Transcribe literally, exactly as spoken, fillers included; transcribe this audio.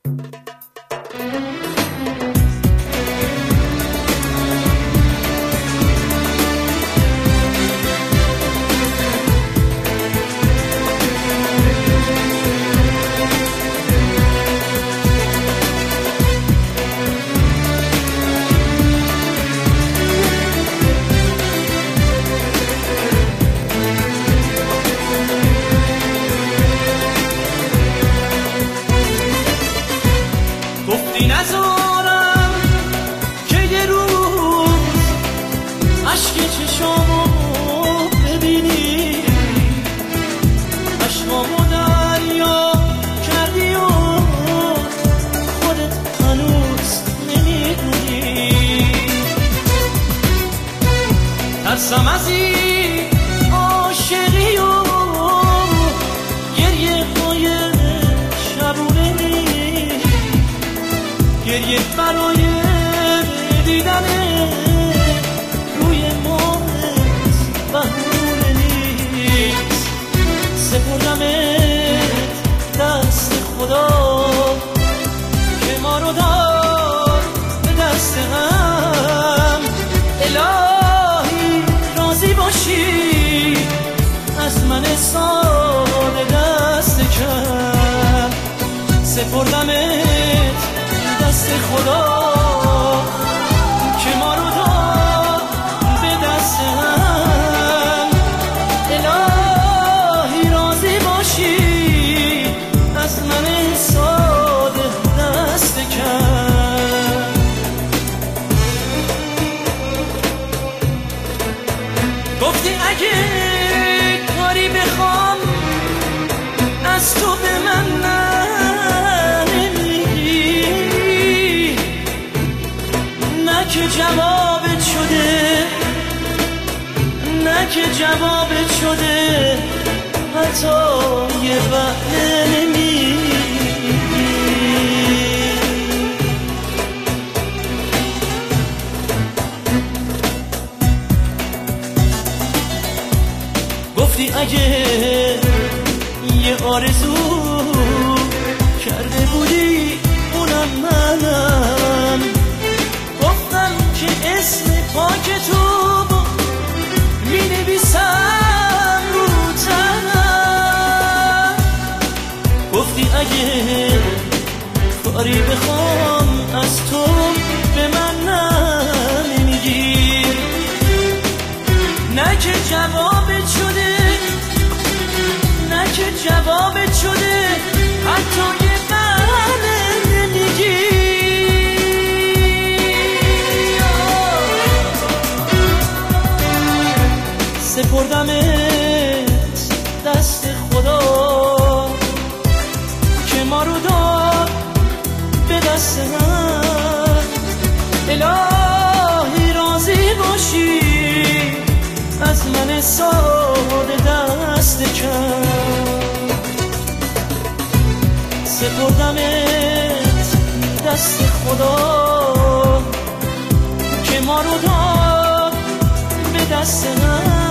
گفتی نذارم که یه روز عشق چشامو ببینی، عشقامو دریا کردی و خودت هنوز نمیدونی. ترسم از این عاشقی و گریه های شبونه، گریه برای دیدن روی ماهت بهونه نیست. سپردمت دست خدا که ما رو داد به دست هم. الهی راضی باشی از من ساده دست کم. سپردمت دست خدا که ما رو داد به دست هم. الهی راضی باشی از من ساده دست کم. گفتی اگه کاری بخوام از تو به من که جوابت شده، نه که جوابت شده حتی یه بهنه نمیگی. گفتی اگه یه آرزو کرده بودی اونم منم، که اسم پاک تو می نویسم رو تنم. گفتی اگه کاری بخوام از تو به من نمیگی، نه که جوابت شده، نه که جوابت شده حتی یه بهنه نمیگی. سپردمت دست خدا که ما رو داد به دست هم. الهی راضی باشی از من ساده دست کم. سپردمت دست خدا که ما رو داد به دست هم.